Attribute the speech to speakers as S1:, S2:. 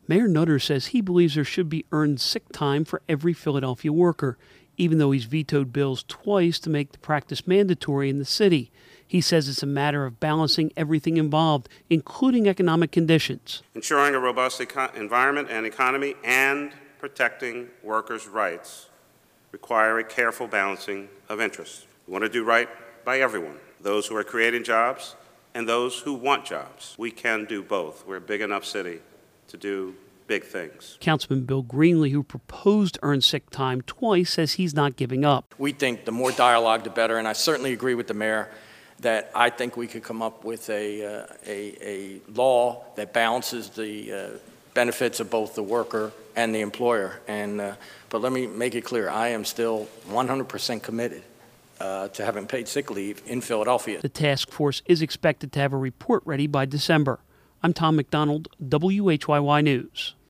S1: Mayor Nutter says he believes there should be earned sick time for every Philadelphia worker, even though he's vetoed bills twice to make the practice mandatory in the city. He says it's a matter of balancing everything involved, including economic conditions.
S2: Ensuring a robust environment and economy and protecting workers' rights require a careful balancing of interests. We want to do right by everyone, those who are creating jobs and those who want jobs. We can do both. We're a big enough city to do big things.
S1: Councilman Bill Greenlee, who proposed earned sick time twice, says he's not giving up.
S3: We think the more dialogue, the better, and I certainly agree with the mayor that I think we could come up with a law that balances the benefits of both the worker and the employer. But let me make it clear, I am still 100% committed to having paid sick leave in Philadelphia.
S1: The task force is expected to have a report ready by December. I'm Tom McDonald, WHYY News.